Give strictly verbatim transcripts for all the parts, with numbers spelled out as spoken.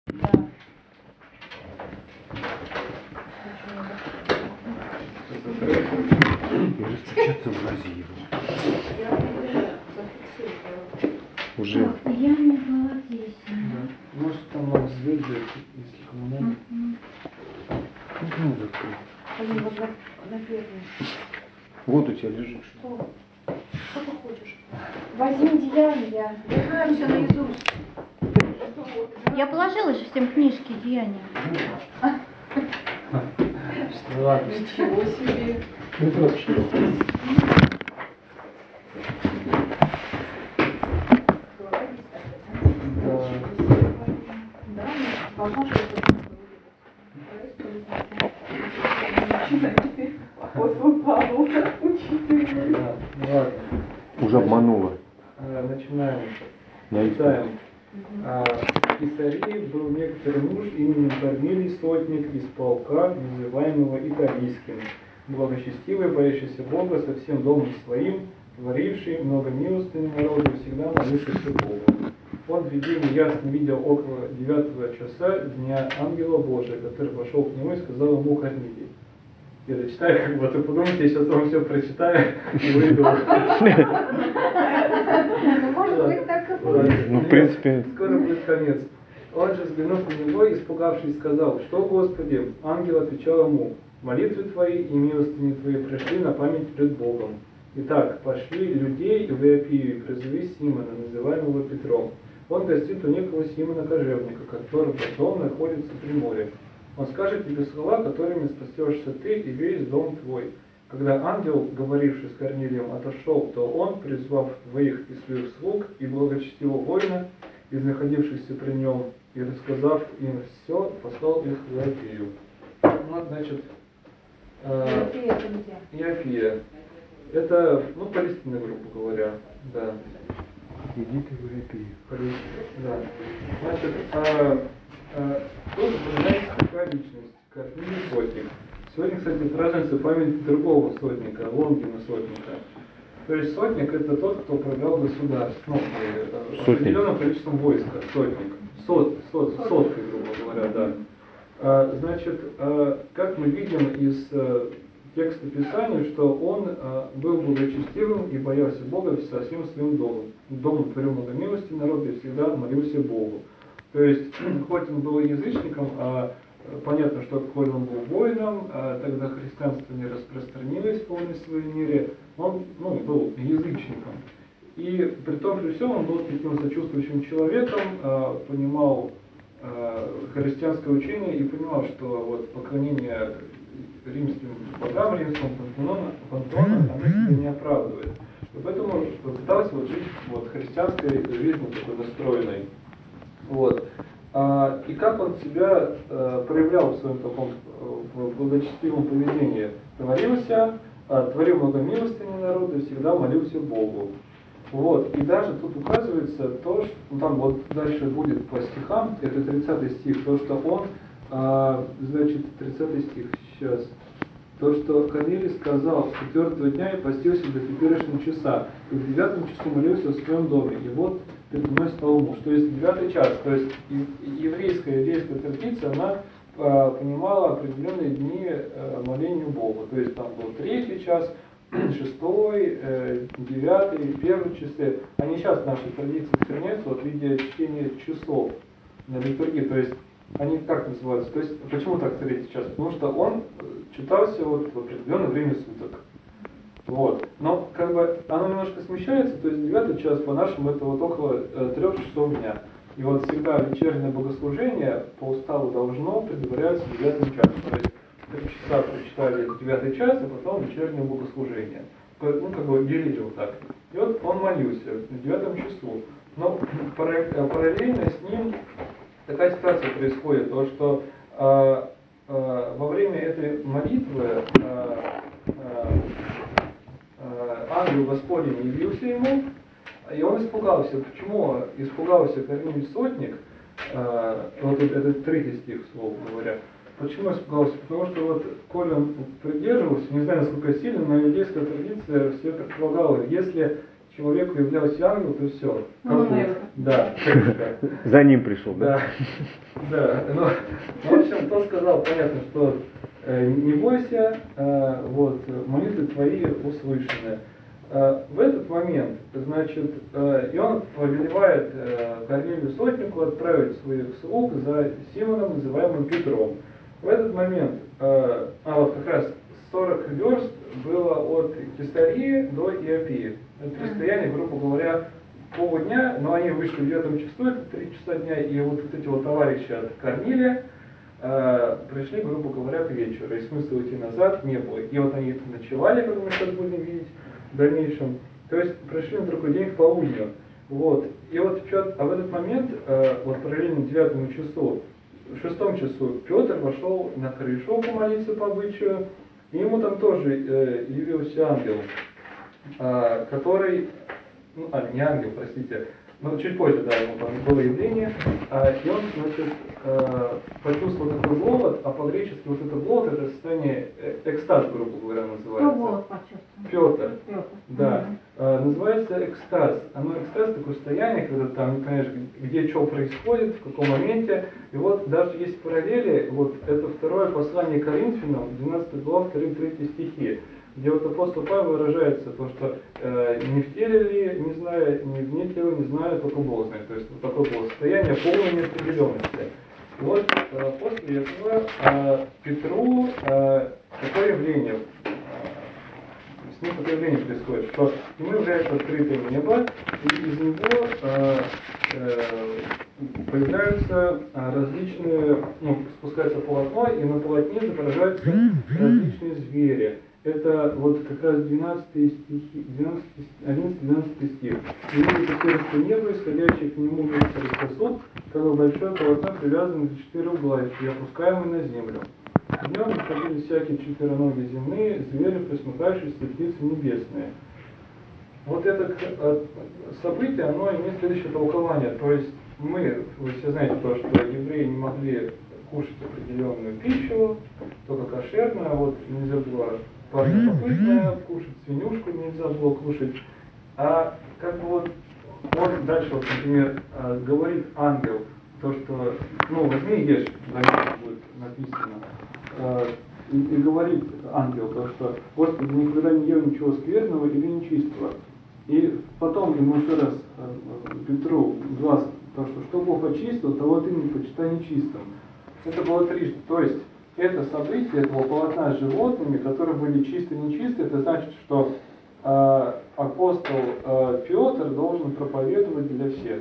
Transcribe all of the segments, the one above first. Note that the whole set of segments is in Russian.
Да. И растечется в грозе его. Я зафиксировала. Уже. Так, я не была здесь. Да. Может там нам звезды, если кому надо. Ну, закрыть. Они вот на, на первую. Вот у тебя лежит. Что? Что ты хочешь? Возьми деяния. Я знаю все наизусть. Я положила же всем книжки деяния. Что ладно. Ничего себе. Ну, вообще. Да, должна же апостол Павел, учитель. Да, ну ладно. Уже обманула. Э, Начинаем. Я Читаем. А, в Кесарии был некоторый муж именем Корнилий, сотник из полка, называемого Италийским, благочестивый, боящийся Бога со всем домом своим, творивший много милостыни народу, всегда молившийся Богу. Он в видении ясно видел около девятого часа дня ангела Божия, который пошел к нему и сказал ему: Корнилий. Я дочитаю, как бы, а то подумайте, я сейчас вам все прочитаю и выйду. Ну, может быть, так и будет. Ну, в принципе. Скоро будет конец. Он же, взглянув на него, испугавшись, сказал: что, Господи? Ангел отвечал ему: молитвы твои и милостыни твои пришли на память пред Богом. Итак, пошли людей в Иопию и призови Симона, называемого Петром. Он гостит у некого Симона Кожевника, который дом находится при море. Он скажет тебе слова, которыми спасешься ты и весь дом твой. Когда ангел, говоривший с Корнилием, отошел, то он, призвав двоих из своих слуг и благочестивого воина, из находившихся при нем, и рассказав им все, послал их в Иопию. Вот, значит, э, Иопия это где? Иопия. Это, ну, Палестина, грубо говоря, да. Иди ты в Иопию. Палестина, да. Значит, а, а, тут упоминается такая личность, Корнилий Сотник. Сегодня, кстати, празднуется память другого сотника, Лонгина Сотника. То есть сотник — это тот, кто управлял государством, ну, э, определенным количеством войска, сотник. Сот, сот, соткой, грубо говоря, да. А, значит, а, как мы видим из а, текста Писания, что он а, был благочестивым и боялся Бога со всем своим домом. Домом творил много милости народу и всегда молился Богу. То есть, хоть он был язычником, а понятно, что хоть он был воином, а тогда христианство не распространилось в полной своей мере, он, ну, был язычником. И при том, при всем, он был таким сочувствующим человеком, а, понимал а, христианское учение и понимал, что вот поклонение римским богам, римскому пантеону, пантеону оно себя не оправдывает. И поэтому пытался вот жить вот христианской жизнью такой настроенной. Вот. А, и как он себя а, проявлял в своем таком в благочестивом поведении? Творился, а, творил много милостыни народу и всегда молился Богу. Вот. И даже тут указывается то, что ну, там вот дальше будет по стихам, это тридцатый стих, то, что он, а, значит, тридцатый стих, сейчас, то, что Корнилий сказал: с четвертого дня я постился до теперешнего часа, и в девятом часу молился в своем доме, и вот передо мной стал муж. То есть девятый час, то есть еврейская, еврейская традиция, она а, понимала определенные дни а, молению Богу. То есть там был третий час, шестой, э, девятый, первый часы. Они сейчас в нашей традиции сохраняются вот в виде чтения часов на литургии. То есть они как называются? То есть почему так третий час? Потому что он читался вот в определенное время суток. Вот. Но как бы оно немножко смещается, то есть девятый час по-нашему это вот около э, трех часов дня. И вот всегда вечернее богослужение по уставу должно предваряться девятым часом. То есть три часа прочитали девятый час, а потом вечернее богослужение. Ну, как бы делили вот так. И вот он молился в девятом часу. Но параллельно с ним такая ситуация происходит, то что э, э, во время этой молитвы э, э, э, ангел Господень явился ему, и он испугался. Почему испугался Корнилий Сотник? Э, вот это третий стих, слово говоря. Почему испугался? Потому что вот, коль он придерживался, не знаю, насколько сильно, но иудейская традиция все предполагала, если человеку являлся ангел, то все. Ну, Да. За ним пришел, да? Да. Да. Ну, в общем, тот сказал, понятно, что э, не бойся, э, вот, молитвы твои услышаны. Э, в этот момент, значит, э, и он повелевает э, Корнилию сотнику отправить своих слуг за Симоном, называемым Петром. В этот момент, э, а вот как раз сорок верст было от Кесарии до Иопии. Это расстояние, грубо говоря, полдня, но они вышли в девятом часу, это три часа дня, и вот, вот эти вот товарищи от Корнилия э, пришли, грубо говоря, к вечеру, и смысла идти назад не было. И вот они ночевали, как мы сейчас будем видеть в дальнейшем, то есть пришли на другой день к полудню. Вот. И вот, а в этот момент, э, вот параллельно девятому часу, в шестом часу Петр вошел на крышу помолиться по обычаю, и ему там тоже э, явился ангел, э, который, ну, а, не ангел, простите, но чуть позже, да, ему там было явление, э, и он, значит, э, почувствовал такой голод, а по-гречески вот это голод, это состояние э, экстаз, грубо говоря, называется. Кто голод почувствовал? Петр. Петр. Да. Э, называется экстаз. Оно экстаз такое состояние, когда там не понимаешь, где что происходит, в каком моменте. И вот даже есть параллели, вот это второе послание Коринфянам, двенадцатая глава, второй третий стихи, где вот апостол Павел выражается, то, что э, не в теле ли, не знаю, не вне тела, не знаю, только Бог знает. То есть вот такое было состояние полной неопределенности. И вот э, после этого э, Петру э, такое явление, э, с ним такое явление происходит, что ему является открытое небо, и из него э, э, появляются различные, ну, спускается полотно, и на полотне изображаются различные звери. Это вот как раз двенадцатый стихи, одиннадцатый-двенадцатый стих. «И видите сердце неба, исходящее к нему весь сосуд, как бы большое полотно, привязанное за четыре угла, и опускаемое на землю. Днем ходили всякие четвероногие земные, звери, присмыкающиеся, птицы небесные». Вот это событие, оно имеет следующее толкование. То есть мы, вы все знаете то, что евреи не могли кушать определенную пищу, только кошерную, а вот нельзя было парнокопытное кушать, свинюшку нельзя было кушать. А как бы вот он дальше, вот, например, говорит ангел, то, что, ну, возьми и ешь, дальше будет написано, и, и говорит ангел, то, что Господи, никогда не ел ничего скверного или нечистого. И потом ему еще раз, Петру, глаз, то, что что Бог очистил, того ты не почитай нечистым. Это было трижды. То есть это событие этого полотна с животными, которые были чисто и нечисты, это значит, что э, апостол э, Петр должен проповедовать для всех.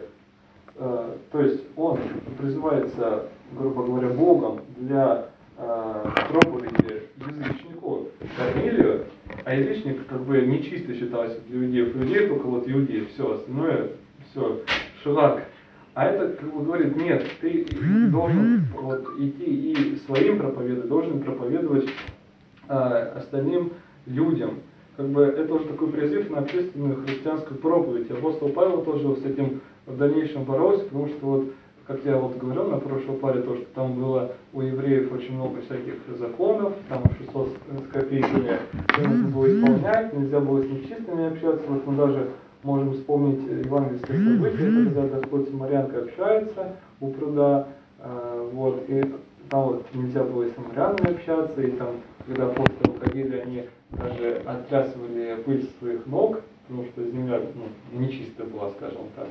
Э, то есть он призывается, грубо говоря, Богом для э, проповеди язычнику Корнилию, а язычник как бы нечисто считался для иудеев. Иудеи только вот иудеи, все, остальное, все, шелак. А это как бы говорит, нет, ты должен вот идти и своим проповедовать, должен проповедовать э, остальным людям. Как бы это уже такой призыв на общественную христианскую проповедь. Апостол Павел тоже вот с этим в дальнейшем боролся, потому что вот, как я вот говорил на прошлой паре, то, что там было у евреев очень много всяких законов, там шестьсот с копейками, нужно было исполнять, нельзя было с нечистыми общаться. Вот мы даже можем вспомнить евангельское событие, когда Господь с самарянкой общается у пруда, э, вот, и там вот нельзя было с самарянами общаться, и там, когда апостолы ходили, они даже оттрясывали пыль с своих ног, потому что земля, ну, нечистая была, скажем так.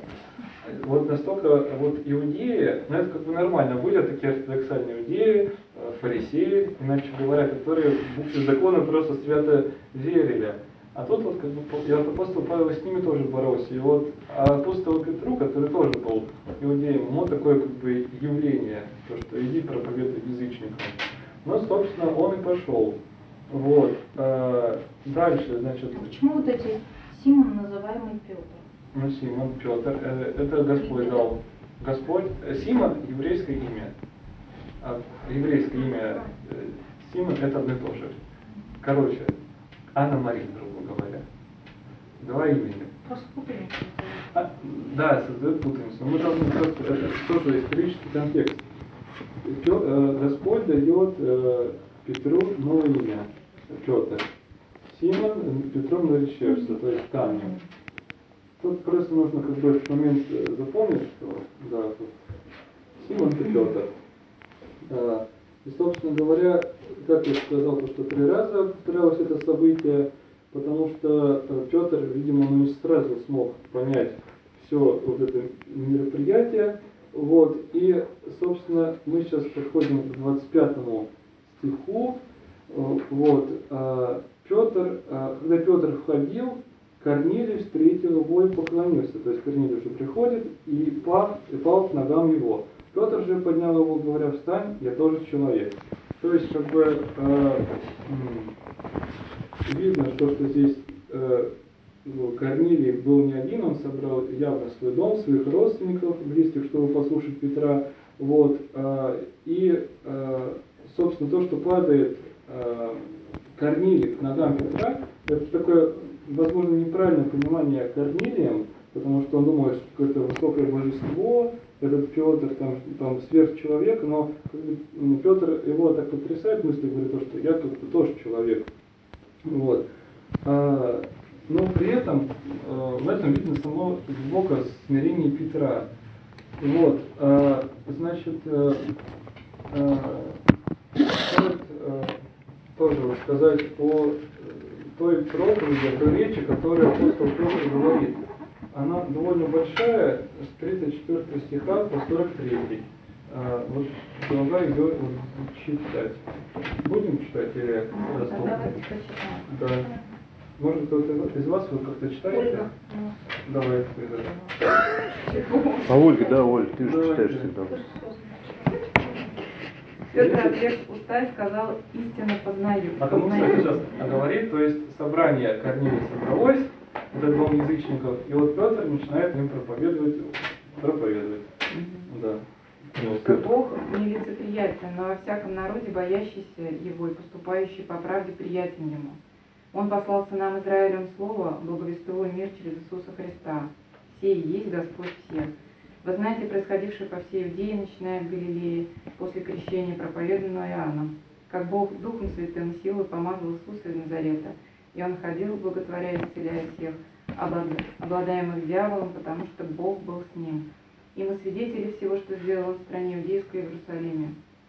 Вот настолько вот иудеи, ну это как бы нормально, были такие ортодоксальные иудеи, фарисеи, иначе говоря, которые в букве закона просто свято верили. А тут вот как бы и вот апостол Павел с ними тоже боролся. И вот апостолу Петру, который тоже был иудеем, ему такое как бы явление, то, что иди проповедуй язычникам. Ну, собственно, он и пошел. Вот. А дальше, значит... А почему вот эти Симон, называемый Петр? Ну, Симон, Петр, это Господь дал. Господь, Симон – еврейское имя. А еврейское имя Симон – это одно и то же. Короче, Анна Мария, грубо говоря. Два имени. Просто путаница. А, да, создает путаницу. Мы должны просто, это тоже исторический контекст. Господь дает Петру новое имя, Петр. Симон Петром наречешься, то есть камнем. тут просто нужно как бы этот момент запомнить, что да, тут Симон и Петр. Да. И, собственно говоря, как я сказал, то, что три раза повторялось это событие, потому что Петр, видимо, ну, не сразу смог понять все вот это мероприятие. Вот. И, собственно, мы сейчас подходим к двадцать пятому стиху. Вот. Петр, когда Петр входил, Корнилий встретил его и поклонился. То есть Корнилий уже приходит и пал, и пал к ногам его. Петр же поднял его, говоря: встань, я тоже человек. То есть, как бы, э, видно, что, что здесь э, Корнилий был не один, он собрал явно свой дом, своих родственников, близких, чтобы послушать Петра. Вот, э, и, э, собственно, то, что падает э, Корнилий к ногам Петра, это такое, возможно, неправильное понимание Корнилием, потому что он думает, что какое-то высокое божество, этот Петр там, там сверхчеловек, но Петр его так потрясает мысль, говорит, что я тут тоже человек. Вот. А, но при этом а, в этом видно само глубокое смирение Петра. Вот. А, значит, а, а, стоит а, тоже сказать о той проповеди, о той речи, которую апостол Петр говорит. Она довольно большая, с тридцать четвёртого стиха по сорок третий. А, вот предлагаю ее вот, читать. Будем читать или доступно? Давайте почитаем. Да. Может, кто-то из вас вы как-то читаете? Ольга. Давай, Ольга. А Ольга, да, Оль, ты же Давайте. читаешь всегда. Петр отверз уста и сказал: истинно познаю. А кому, кстати, сейчас говорит, то есть собрание Корнилия собралось, этот дом язычников, и вот Петр начинает им проповедовать, проповедовать. Мгм. Да. Ну, Что Бог не лицеприятен, но во всяком народе боящийся Его и поступающий по правде приятен Ему. Он послал сынам Израилем слово, благовествуя мир через Иисуса Христа. Сей и есть Господь всех. Вы знаете происходившее по всей Иудее, начиная от Галилеи, после крещения, проповеданного Иоанном, как Бог Духом Святым и силой помазал Иисуса из Назарета, и Он ходил, благотворя и исцеляя всех, обладаемых дьяволом, потому что Бог был с ним. И мы свидетели всего, что сделал Он в стране Иудейской и в Иерусалиме,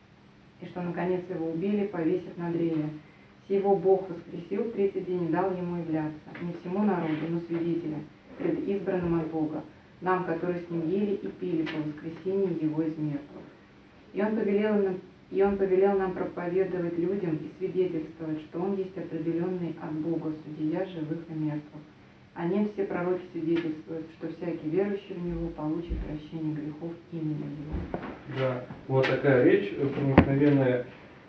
и что, наконец, Его убили, повесив на древе. Сего Бог воскресил в третий день и дал Ему являться, не всему народу, но свидетелям, пред избранным от Бога, нам, которые с Ним ели и пили по воскресении Его из мертвых. И Он повелел нам, и он повелел нам проповедовать людям и свидетельствовать, что Он есть определенный от Бога судья живых и мертвых. О Нем все пророки свидетельствуют, что всякий верующий в Него получит прощение грехов именем Его. Да, вот такая речь проникновенная.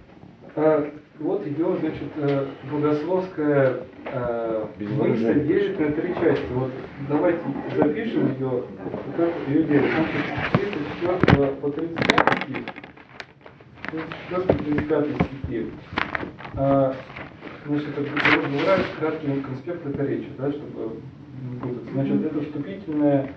А, вот ее, значит, богословская а, мысль делит на три части. Вот давайте запишем ее, как ее делить. Значит, тридцать четвёртого по тридцать пятый стих. тридцать четвёртый по тридцать пятый стихи. А, значит, говорят краткий конспект этой речи, да, чтобы не путаться. Значит, это вступительное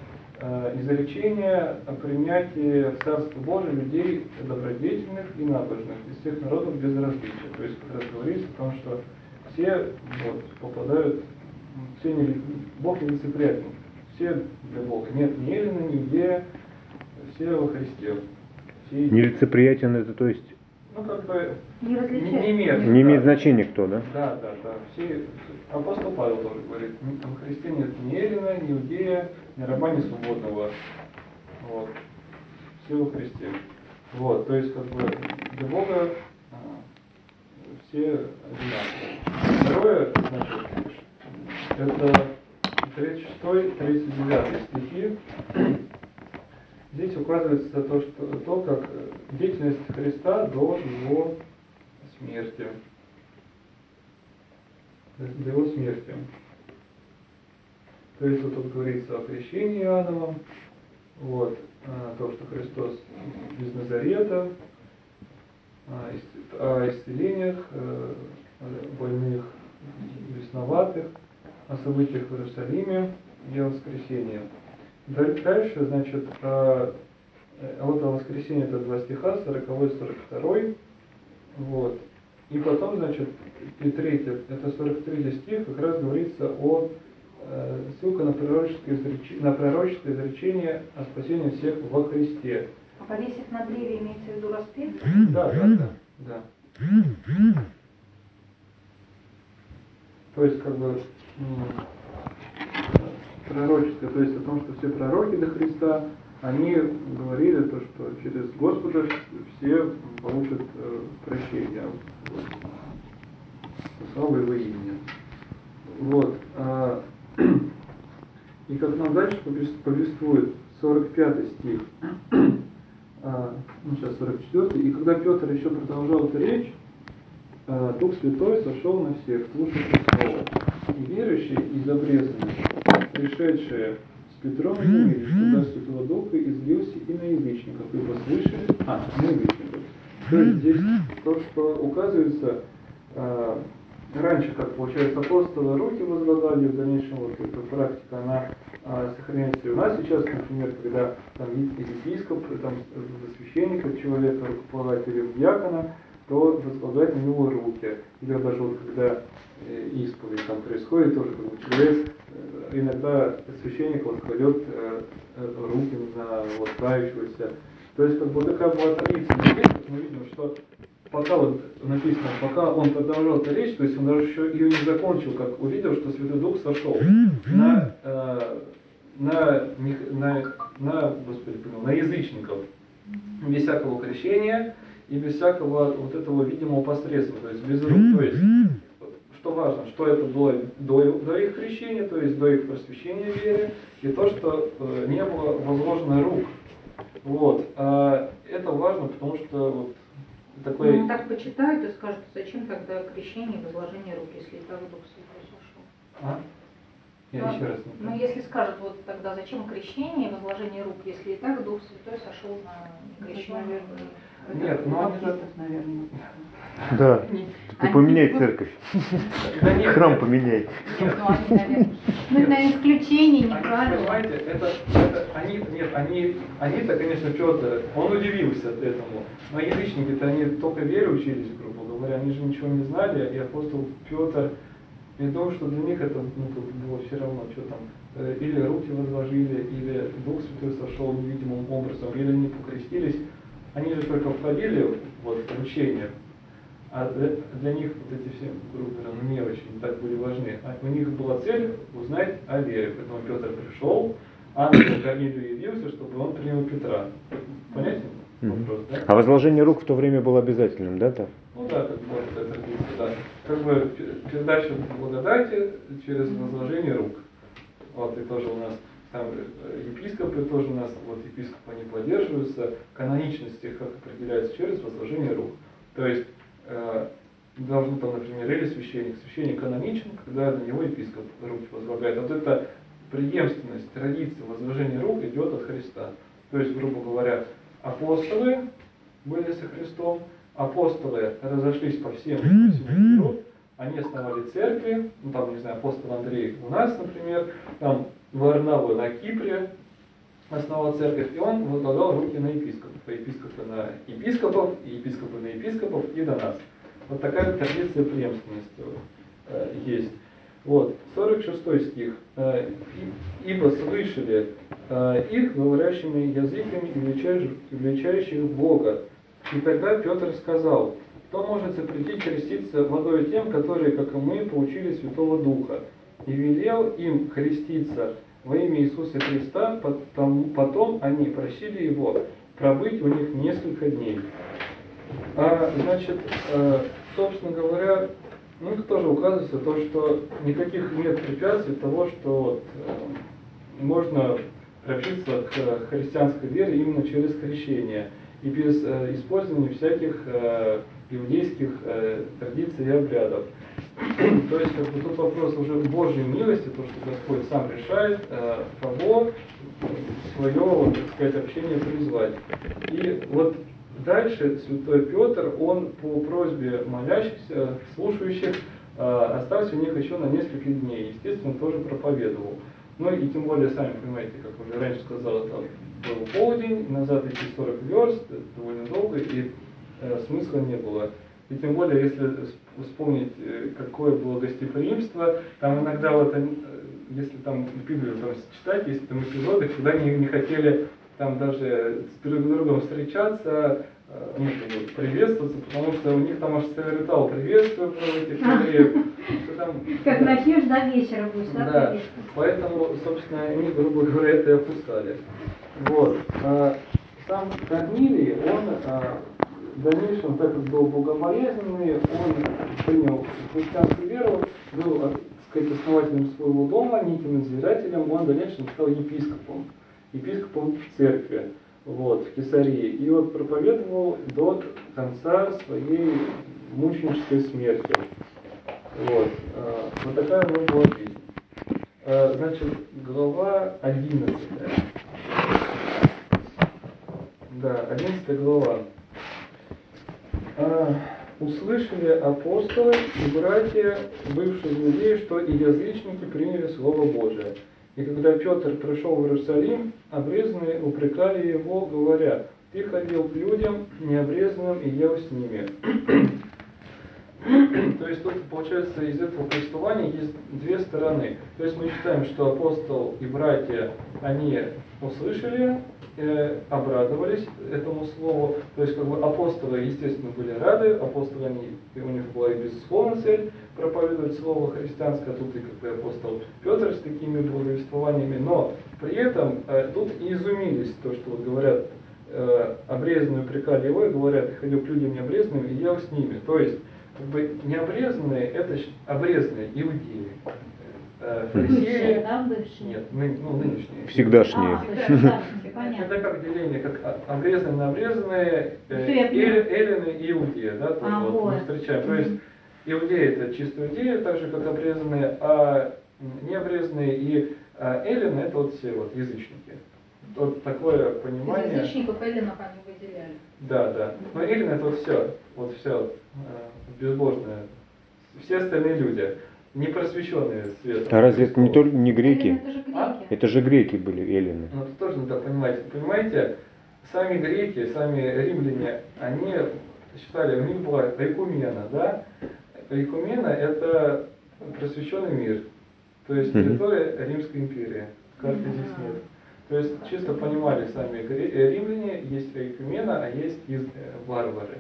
изречение о принятии в Царство Божие людей добродетельных и набожных из всех народов без различия. То есть как раз говорится о том, что все вот, попадают, все не, Бог не лицеприятен, все для Бога. Нет ни Эллина, ни Иудея, все во Христе. Все Нелицеприятен это, то есть, ну, как бы Не не, различает. не имеет, не имеет да. значения кто, да? Да, да, да. Все, апостол Павел тоже говорит, в Христе нет ни Эллина, ни Иудея, ни раба, ни свободного. Вот. Все во Христе. Вот, то есть, как бы, для Бога а, все одинаковые. Второе, значит, это тридцать шестой тридцать девятый стихи. Здесь указывается то, что, то, как деятельность Христа до Его смерти. До Его смерти. То есть, вот тут говорится о крещении Иоанновом, вот, то, что Христос из Назарета, о исцелениях больных, бесноватых, о событиях в Иерусалиме и о воскресении. Дальше, значит, вот о воскресении это два стиха, сороковой сорок второй, вот. И потом, значит, и третий, это сорок третий стих, как раз говорится о э, ссылка на пророческое, изреч... на пророческое изречение о спасении всех во Христе. А повесив на древе имеется в виду распятие? Да, да, да, да. То есть, как бы, пророческое, то есть о том, что все пророки до Христа, они говорили то, что через Господа все получат э, прощение. Слава его имени. Вот. А, и как нам дальше повествует сорок пятый стих, а, ну сейчас сорок четвёртый, и когда Петр еще продолжал эту речь, а, Дух Святой сошел на всех, слушавших слово. И верующие из обрезанных, пришедшие с Петром, видели, что дар Святого Духа излился и на язычников, ибо слышали, а, на язычников. То есть здесь то, что указывается, а, раньше, как получается, апостолы руки возлагали, в дальнейшем вот эта практика, она а, сохраняется и у нас сейчас, например, когда там епископ, там священника человека рукополагает или в диакона, то возлагает на него руки. Или даже вот когда э, исповедь там происходит, тоже как бы человек, э, иногда священник вот кладет э, руки на вот кающегося. То есть как бы такая была традиция. Здесь мы видим, что пока вот написано, пока он продолжал эту речь, то есть он даже еще ее не закончил, как увидел, что Святой Дух сошел на, э, на, на, на, Господи, понял, на язычников, без всякого крещения и без всякого вот этого видимого посредства, то есть без рук. То есть, что важно, что это было до, до их крещения, то есть до их просвещения веры, и то, что э, не было возложено рук. Вот. А это важно, потому что вот такой... Ну, так почитают и скажут, зачем тогда крещение и возложение рук, если и так Дух Святой сошел. А? Я ну, еще раз не Ну, если скажут, вот тогда зачем крещение и возложение рук, если и так Дух Святой сошел на крещение? Нет, но они же... наверное. Да, ты поменяй церковь. Да нет, Храм нет. поменяй. Нет, ну, они, наверное, ну, это, наверное, исключение, не Они, правило. понимаете, это, это они, нет, они, они-то, конечно, Петр, он удивился от этому, но язычники-то они только вере учились, грубо говоря, они же ничего не знали, и апостол Петр, я думаю, что для них это, ну, тут было все равно, что там, э, или руки возложили, или Дух Святой сошел невидимым образом, или они покрестились, они же только входили вот, в учение. А для, для них вот эти все, грубо говоря, ну, мелочи не так были важны. А у них была цель узнать о вере. Поэтому Петр пришел, ангел Корнилию явился, чтобы он принял Петра. Понятен вопрос, да? А возложение рук в то время было обязательным, да, так? Ну да, как бы такая традиция, да. Как бы передача благодати через возложение рук. Вот, и тоже у нас там епископы тоже у нас, вот епископы они поддерживаются, каноничность их определяется через возложение рук. То есть должен там, например, или священник. Священник каноничен, когда на него епископ руки возлагает. Вот эта преемственность, традиция возложения рук идет от Христа. То есть, грубо говоря, апостолы были со Христом, апостолы разошлись по всем, по всему миру, они основали церкви, ну там, не знаю, апостол Андрей у нас, например, там Варнава на Кипре основал церковь, и он возлагал руки на епископов, а епископы на епископов, и епископы на епископов, и до нас. Вот такая традиция преемственности э, есть. Вот, сорок шестой стих. Э, «Ибо слышали э, их, говорящими языками и величающих Бога. И тогда Петр сказал, кто может запретить креститься водой тем, которые, как и мы, получили Святого Духа, и велел им креститься во имя Иисуса Христа, потом, потом они просили его пробыть у них несколько дней». А, значит, э, собственно говоря, ну это тоже указывается то, что никаких нет препятствий того, что вот, э, можно приобщиться к христианской вере именно через крещение и без э, использования всяких э, иудейских э, традиций и обрядов. То есть, как бы тут вопрос уже Божьей милости, то, что Господь сам решает, э, кого свое, вот, так сказать, общение призвать. И вот дальше святой Петр, он по просьбе молящихся, слушающих, остался у них еще на несколько дней. Естественно, тоже проповедовал. Ну и тем более, сами понимаете, как уже раньше сказал, это был полдень, назад идти сорок верст, это довольно долго, и э, смысла не было. И тем более, если вспомнить, какое было гостеприимство, там иногда вот если там Библию там читать, есть там эпизоды, когда они не хотели там даже с друг другом встречаться, ну, вот, приветствоваться, потому что у них там аж целый ритуал приветствия этих евреев. Как да. начнешь, до вечера будешь, да, Да, приветствовать? поэтому, собственно, они, грубо говоря, это и опускали. Вот. А сам Корнилий, он а, в дальнейшем, так как был богобоязненный, он принял христианскую веру, был, так сказать, основателем своего дома, неким надзирателем, он в дальнейшем стал епископом, епископом в церкви, вот, в Кесарии. И вот проповедовал до конца своей мученической смерти. Вот, а, вот такая у него была жизнь. А, значит, глава одиннадцатая. Да, одиннадцатая глава. А, услышали апостолы и братья, бывшие в Иудее, что и язычники приняли Слово Божие. И когда Петр пришел в Иерусалим, обрезанные упрекали его, говоря: «Ты ходил к людям необрезанным и ел с ними». То есть тут, получается, из этого повествования есть две стороны. То есть мы считаем, что апостол и братья, они услышали, э, обрадовались этому слову. То есть как бы апостолы, естественно, были рады, апостолы, они, у них была и безусловно цель проповедовать слово христианское, тут и как бы апостол Петр с такими благовествованиями, но при этом э, тут и изумились, то, что вот говорят, э, обрезанные упрекали его и говорят: «Ты ходил к людям необрезанным и ел с ними». То есть как бы необрезанные — это обрезанные иудеи. Фарисеи, Бывшие, да, бывшие? нет, ны, ну, нынешние. Всегдашние. А, всегдашние, понятно. Это как деление, как обрезанные на обрезанные, Всё, э, я поняла. эль, эллины и иудеи, да, тоже А, вот вот. мы встречаем. То есть иудеи — это чисто иудеи, так же как обрезанные, а необрезанные и а, эллины — это вот все вот язычники. Вот такое понимание. Из язычников эллинов они выделяли. Да, да. Но эллины — это вот все, вот все э, безбожное. Все остальные люди, не просвещенные светом. А разве это не только не греки? Эллины — это же греки. А? Это же греки были, эллины. Ну, это тоже надо понимать. Понимаете, сами греки, сами римляне, они считали, у них была айкумена, да? Айкумена — это просвещенный мир, то есть территория Римской империи. Карты здесь нет. То есть чисто понимали сами римляне, есть айкумена, а есть из, э, варвары.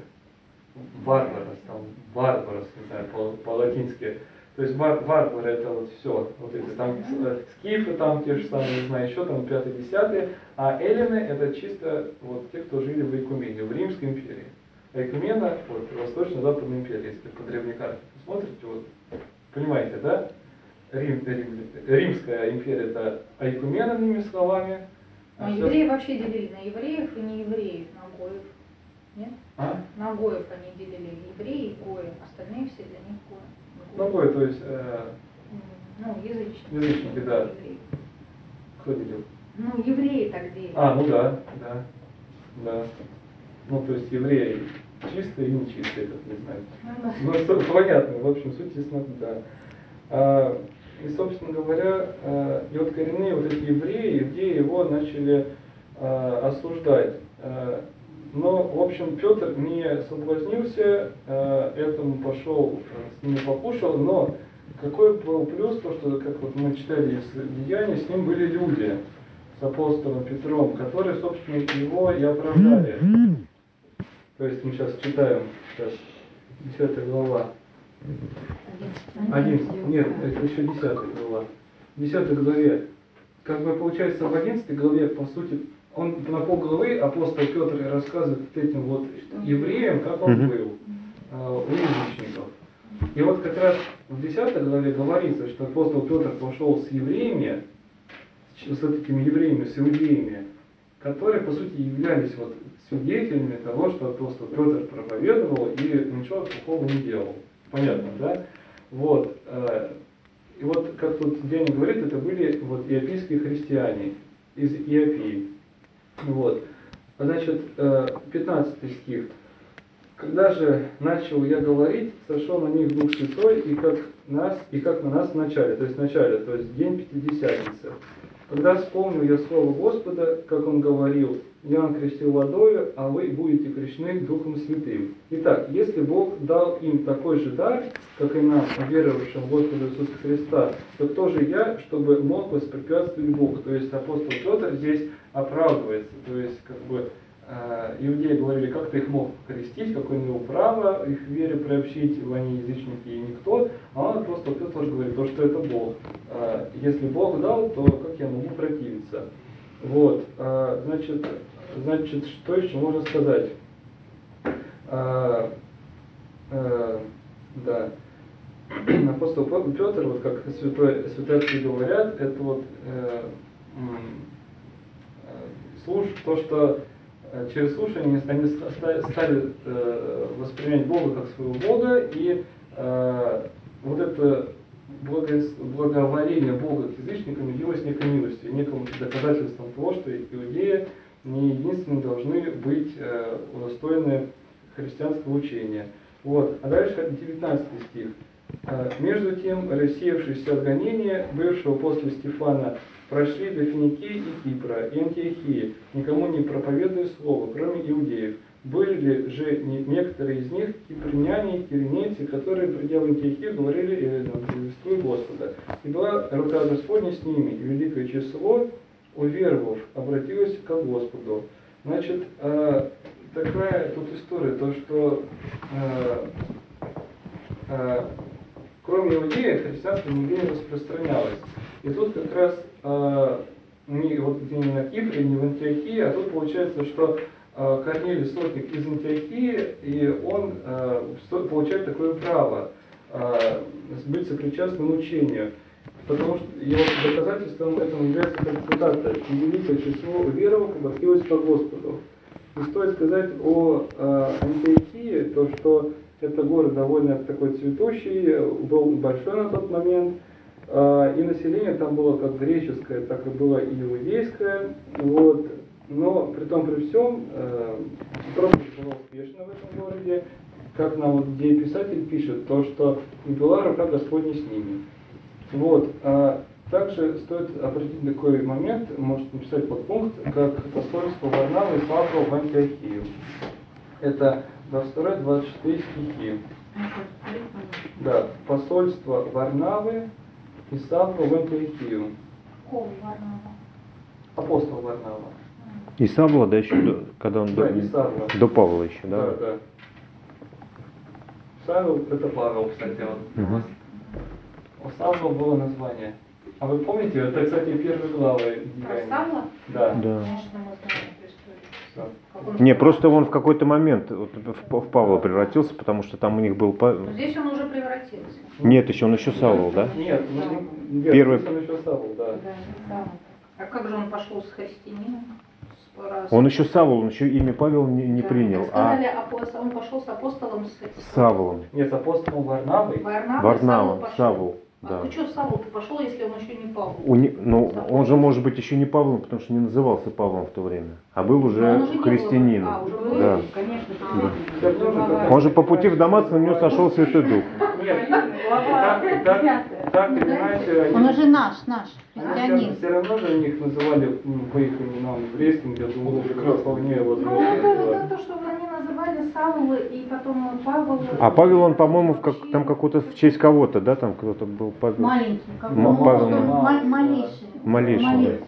Варварос, там, варварос, не знаю, по- по-латински. То есть вар, варвары — это вот все, вот эти там э, скифы, там те же самые, не знаю, еще там пятый, десятый, а эллины — это чисто вот те, кто жили в Айкумене, в Римской империи. Айкумена, вот, Восточно-Западная империя, если по древней карте посмотрите, вот, понимаете, да? Рим, Рим, Римская империя — это айкумена, иными словами. А всё- евреи вообще делили на евреев и не евреев, на гоев. Нет? А? На гоев они делили евреи и гои, остальные все для них гои. Ну, гой, то есть, э, Ну, язычники. язычники, да. Евреи. кто делил? Ну, евреи так делили. А, ну да, да, да. Ну, то есть евреи чистые и нечистые, как вы знаете. Ну, да. Ну, что, понятно, в общем, суть ясна, да. А, и, собственно говоря, а, и вот коренные вот эти евреи, иудеи его начали а, осуждать. А, но, в общем, Петр не соблазнился, а, этому пошел, с ними покушал, но какой был плюс, то, что, как вот мы читали из Деяний, с ним были люди, с апостолом Петром, которые, собственно, его и оправдали. То есть мы сейчас читаем, сейчас, десятая глава. одиннадцать. Нет, это еще десятая глава. В десятой главе, как бы получается в одиннадцатой главе, по сути, он на полглавы апостол Петр рассказывает вот этим вот евреям, как он был э, у язычников. И вот как раз в десятой главе говорится, что апостол Петр пошел с евреями, с, с этими евреями, с иудеями, которые, по сути, являлись вот свидетелями того, что апостол Петр проповедовал и ничего плохого не делал. Понятно, да? Вот. И вот, как тут Деяния говорит, это были вот иопийские христиане из Иопии. Вот. Значит, пятнадцатый стих. «Когда же начал я говорить, сошел на них Дух Святой, и как, нас, и как на нас в начале», то есть в начале, то есть день Пятидесятницы. «Когда вспомнил я слово Господа, как он говорил, Иоанн крестил водою, а вы будете крещены Духом Святым. Итак, если Бог дал им такой же дар, как и нам, веровавшим в Господа Иисуса Христа, то кто же я, чтобы мог воспрепятствовать Богу? То есть апостол Петр здесь оправдывается. То есть, как бы, э, иудеи говорили, как ты их мог крестить, какое у него право их вере приобщить, они язычники и никто. А он, апостол Петр, говорит, то, что это Бог. Э, если Бог дал, то как я могу противиться? Вот, э, значит, значит, что еще можно сказать? Э, э, да. Апостол Петр, вот как святой, святые отцы говорят, это вот э, э, слуш, то, что э, через слушание они стали э, воспринимать Бога как своего Бога, и э, вот это благо, благоволение Бога к язычникам явилось некой милостью, неким доказательством того, что иудеи не единственные должны быть э, удостоены христианского учения. Вот. А дальше девятнадцатый стих. «Между тем, рассеявшиеся от гонения, бывшего после Стефана, прошли до Финикии и Кипра, и Антиохии, никому не проповедуя слово, кроме иудеев. Были же некоторые из них кипряне, киринейцы, которые, придя в Антиохию, говорили эллинам, приветствуя Господа. И была рука Господня с ними, и великое число, уверовав, обратилось к Господу». Значит, такая тут история, то, что кроме иудеев христианство нигде не распространялось. И тут как раз э, не, вот, не на Кипре, не в Антиохии, а тут получается, что э, Корнилий сотник из Антиохии, и он э, получает такое право э, быть сопричастным учению. Потому что и вот доказательством этому является как цитата: «И великое число веровых обратилось по Господу». И стоит сказать о э, Антиохии, то что это город довольно такой цветущий, был большой на тот момент, э, и население там было как греческое, так и было и иудейское. Вот. Но при том при всем э, проповедь была успешна в этом городе, как нам вот писатель пишет, то что «и была рука Господня с ними». Вот. А также стоит определить такой момент, может написать подпункт, как посольство Варнавы и Савла в Антиохию. Это двадцать два двадцать четыре стихи. Да, посольство Варнавы и Савла в Антиохию. Кого Варнава? Апостол Варнава. И Савла, да, еще до, когда он да, до, и Савла. до Павла еще, да? Да, да. Савл это Павел, кстати, вот у нас. У Савла было название. А вы помните, это, кстати, первые главы Деяний. Про Савла? Да. Да. Конечно, мы знаем эту историю. Как он Не, стал- просто он в какой-то момент вот в, в Павла превратился, потому что там у них был... Па- Но здесь он уже превратился. Нет, еще он еще Савл, да? Нет, ну, нет, Первый- здесь он еще Савл, да. Да, да. А как же он пошел с христианином? С раз- Он еще Савл, он еще имя Павел не, не Да, принял, так сказали, а апостол, он пошел с апостолом с, с Савлом. Нет, с апостолом Варнавой. Варнавой, Варнава, Савл пошел. Савл, А да. ну что Савл-то пошел, если он еще не Павел? У не- ну, Савл. он же может быть еще не Павлом, потому что не назывался Павлом в то время, а был Но уже он уже не был. христианином. А, уже был? Да. Конечно, А. Так нужно как- Он же по пути в Дамаск, на него сошел Святой Дух. Нет, Глава так, так, девятая. так или иначе, они- Он уже наш, наш, они христианин. все равно же них называли м, по их именам еврейским, я думаю, это вполне Ну, возможно. это, было. это то, что они называли Савл и потом Павел. А Павел, он, по-моему, в как, там какой-то в честь кого-то, да, там кто-то был Павел. Маленький, как М- он, Павел он Мал- ма- малейший. Малейший, да. Малейший.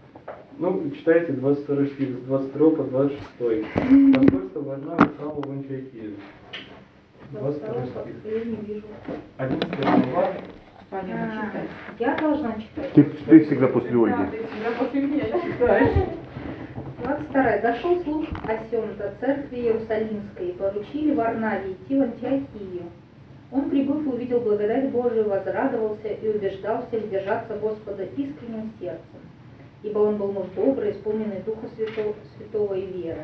Ну, читайте двадцать второй стих, с двадцать второго по двадцать шестой. Посольство Варнавы и Савла в Антиохию. двадцать второй стих. Я не вижу. одиннадцатая глава. Понятно, читать. Я должна читать. Ты, ты всегда после Ольги. Да, ты всегда после меня читаешь. двадцать вторая. Дошел слух о сем до церкви Иерусалимской, и поручили Варнаве идти в Антиохию. Он, прибыв, увидел благодать Божию, возрадовался и убеждался ли держаться Господа искренним сердцем, ибо он был муж добрый, исполненный Духа Святого, Святого и веры.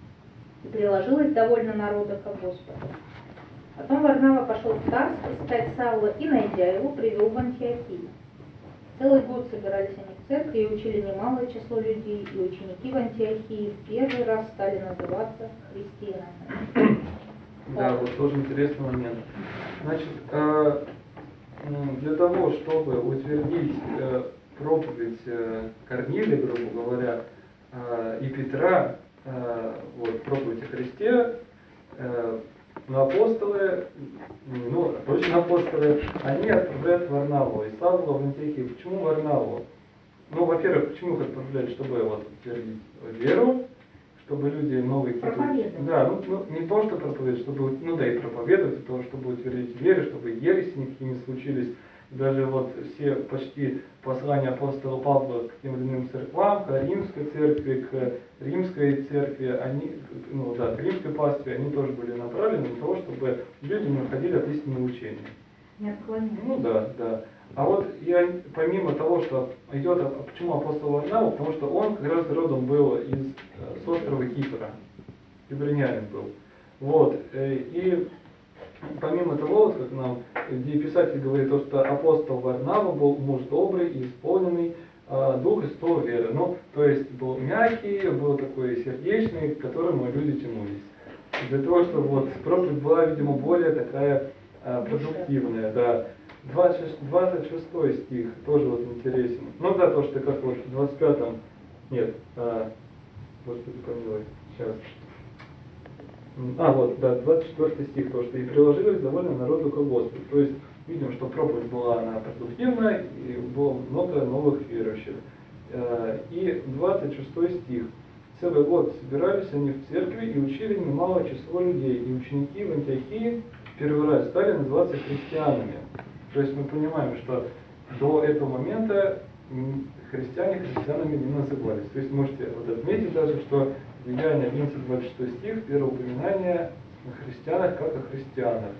И приложилось довольно народа ко Господу. Потом Варнава пошел в Тарс искать Саула и, найдя его, привел в Антиохию. Целый год собирались они в церкви и учили немалое число людей, и ученики в Антиохии в первый раз стали называться христианами. Да, вот тоже интересный момент. Значит, э, м, для того, чтобы утвердить э, проповедь э, Корнилия, грубо говоря, э, и Петра, э, вот, проповедь о Христе, э, но апостолы, ну, точно апостолы, они отправляют Варнаву и Савла в Антиохию. Почему Варнаву? Ну, во-первых, почему их отправляют, чтобы вот утвердить веру, чтобы люди новые какие-то... Проповедовать. Да, ну, ну, не то, что проповедовать, чтобы, ну да, и проповедовать, и то, чтобы утвердить веру, чтобы ереси никакие не случились. Даже вот все почти послания апостола Павла к тем или иным церквам, к римской церкви, к римской церкви, они, ну да, к римской пастве, они тоже были направлены на то, чтобы люди не находили от истинного учения. Не отклоняйся. Ну да, да. А вот я, помимо того, что идет, а почему апостол Варнава, потому что он как раз родом был из с острова Кипра, кипрянин был. Вот, и помимо того, вот как нам где писатель говорит, то, что апостол Варнава был муж добрый и исполненный э, дух и слова веры. Ну, то есть был мягкий, был такой сердечный, к которому люди тянулись. Для того, чтобы вот проповедь была, видимо, более такая э, продуктивная, да. двадцать шестой стих тоже вот интересен. Ну да, то, что как вот в двадцать пятом, нет, а, Господи помилуй, сейчас. А, вот, да, двадцать четвёртый стих, то, что и приложились довольно народу к Господу. То есть, видим, что проповедь была она продуктивная, и было много новых верующих. И двадцать шестой стих. Целый год собирались они в церкви и учили немало число людей. И ученики в Антиохии первый раз стали называться христианами. То есть мы понимаем, что до этого момента христиане христианами не назывались. То есть можете вот отметить даже, что Деяния одиннадцать двадцать шестой стих, первое упоминание о христианах как о христианах.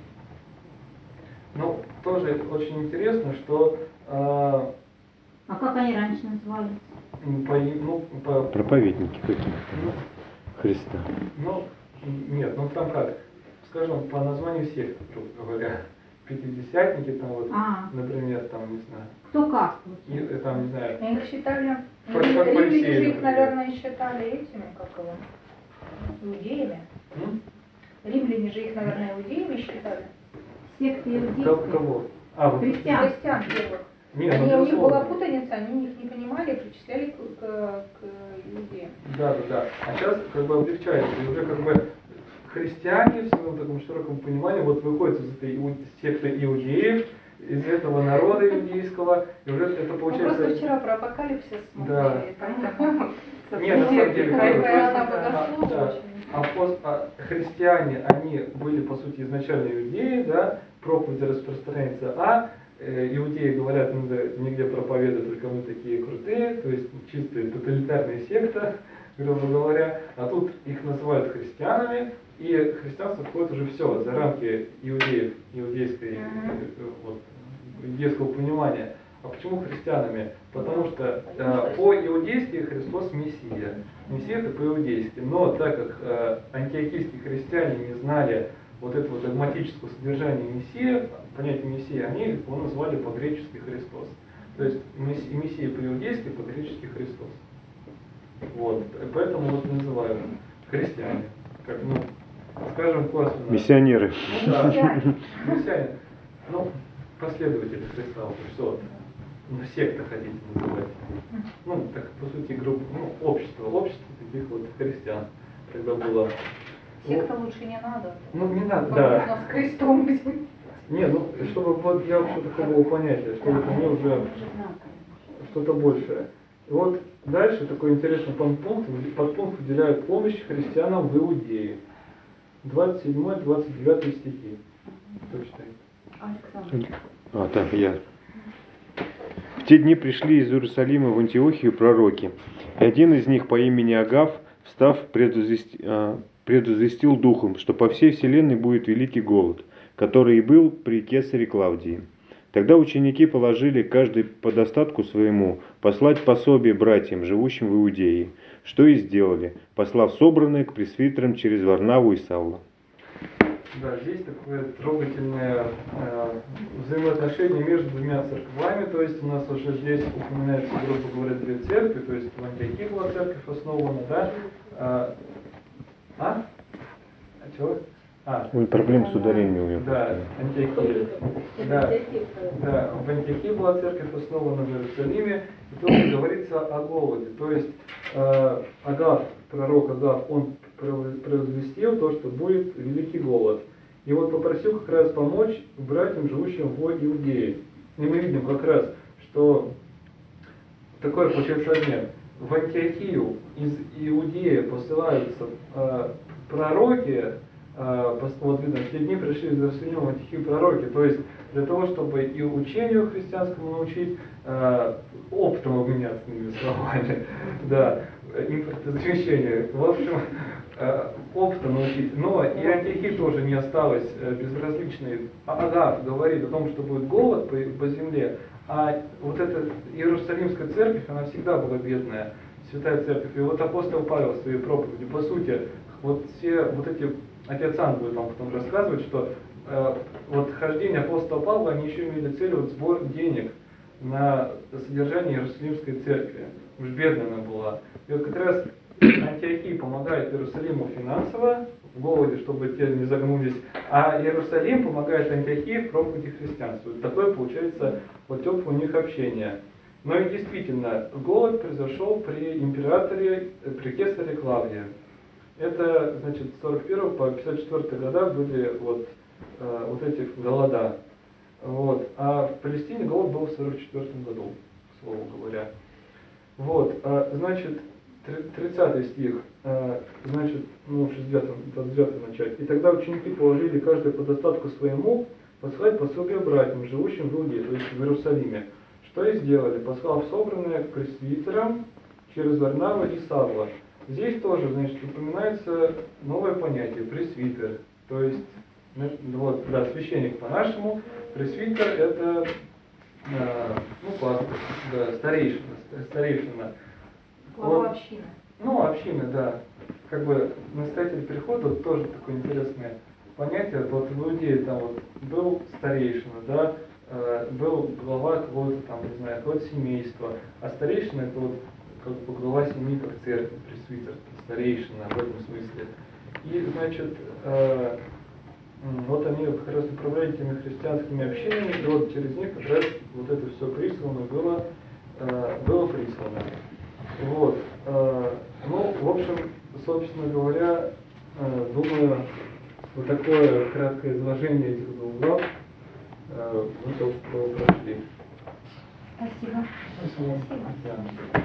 Ну, тоже очень интересно, что... Э, А как они раньше назывались? по, ну, по, Проповедники какие-то ну, Христа. Ну, нет, ну там как, скажем, по названию сект, грубо говоря, пятидесятники, там вот, А. например, там, не знаю, Кто как? и, там, не знаю, Их считали, Как- как римляне фарисеи, же их, например. наверное, считали этими, как его, иудеями. м? Римляне же их, наверное, иудеями считали. Секты Кого- иудейские. кого? А, вот, Христиан. Христиан первых. нет, Они, ну, у них была безусловно. путаница, они их не понимали, причисляли к, к, к иудеям. Да, да, да. А сейчас как бы облегчается. И уже как бы христиане в своем таком широком понимании вот выходят из этой иу- секты иудеев, из этого народа иудейского, и уже это Мы получается... просто вчера про апокалипсис Да. смотрели, поэтому... Нет, на самом деле, Какая то есть, она а, богослова да, очень. апост- а, христиане, они были, по сути, изначально иудеи, да, проповедь распространяется, а э, иудеи говорят, ну, да, нигде проповедуют, только мы такие крутые, то есть чистая тоталитарная секта, грубо говоря, а тут их называют христианами, и христианство входит уже все за рамки иудеев, иудейской, э, вот, иудейского понимания. А почему христианами? Потому что э, по-иудейски Христос Мессия. Мессия это по-иудейски. Но так как э, антиохийские христиане не знали вот этого догматического содержания Мессии, понятие Мессии, они его назвали по-гречески Христос. То есть Мессия по-иудейски, по-гречески Христос. Вот. Поэтому вот и называют христиане. Как, ну, скажем косвенно. Миссионеры. Ну да, миссионеры. Ну, последователи Христа, вот и все. Ну, секта хотите называть. Ну, так, по сути, группа, ну, общество, общество таких вот христиан, когда было. Секта лучше не надо. Ну, не надо, Там да. Можно с крестом быть. Не, ну, чтобы вот я вообще такого было понятия, что вот они уже что-то большее. И вот дальше такой интересный подпункт, подпункт уделяет помощь христианам в Иудее. двадцать седьмой двадцать девятый стихи. Кто читает? Александр. А, так, я. В те дни пришли из Иерусалима в Антиохию пророки, и один из них по имени Агав, встав, предузвести- а, предузвестил духом, что по всей вселенной будет великий голод, который и был при кесаре Клавдии. Тогда ученики положили каждый по достатку своему послать пособие братьям, живущим в Иудее, что и сделали, послав собранное к пресвитерам через Варнаву и Савла. Да, здесь такое трогательное э, взаимоотношение между двумя церквами, то есть у нас уже здесь упоминается, грубо говоря, две церкви, то есть в Антиохии была церковь основана, да? А? А, а чего? А, Ой, проблемы с ударением у него. да, Антиохия. Да, Антиохия. да, в Антиохии была церковь основана в Иерусалиме, и тоже говорится о голоде. То есть э, Агав, пророк Агав, он провозвестил то, что будет великий голод. И вот попросил как раз помочь братьям, живущим в Иудее. И мы видим как раз, что такое получается обмен. В Антиохию из Иудеи посылаются э, пророки, э, вот видно, в те дни пришли из Иерусалима в Антиохию пророки, то есть для того, чтобы и учению христианскому научить, э, опытом обменяться, иными словами, да, импортозамещение, в общем, э, опытом научить. Но и Антиохия тоже не осталась э, безразличной. Агав говорит о том, что будет голод по, по земле, а вот эта Иерусалимская церковь, она всегда была бедная, святая церковь. И вот апостол Павел в своей проповеди, по сути, вот все вот эти, отец Ан будет вам потом рассказывать, что э, вот хождение апостола Павла, они еще имели цель вот сбор денег на содержание Иерусалимской церкви. Уж бедная она была. И вот как раз Антиохия помогает Иерусалиму финансово, в голоде, чтобы те не загнулись, а Иерусалим помогает Антиохии в проповеди христианства. Вот такое получается вот теплое у них общение. Но и действительно, голод произошел при императоре, при кесаре Клавдии. Это, значит, с сорок первого по пятьдесят четвёртый года были вот, э, вот эти голода. Вот. А в Палестине голод был в сорок четвёртом году, к слову говоря. Вот, а, значит, тридцатый стих, а, значит, ну, с девятого начать. И тогда ученики положили каждый по достатку своему послать пособие братьям, живущим в Иудее, то есть в Иерусалиме. Что и сделали, послав собранное к пресвитерам через Варнава и Савла. Здесь тоже, значит, упоминается новое понятие, пресвитер, то есть, вот, да, священник по-нашему, пресвитер это, э, ну, пастор, да, старейшина, старейшина. Глава Вот, общины. ну, общины, да. Как бы настоятель прихода, вот тоже такое интересное понятие. Вот в Иудее там вот был старейшина, да, э, был глава какого-то там, не знаю, какого-то семейства, а старейшина это вот как бы глава семьи, как церковь, пресвитер, старейшина в этом смысле. И, значит, э, вот они как раз управляют этими христианскими общинами, и вот через них как раз вот это все прислано было, э, было прислано. Вот. Э, ну, в общем, собственно говоря, э, думаю, вот такое краткое изложение этих двух глав э, мы только прошли. Спасибо. Спасибо. Спасибо. Да.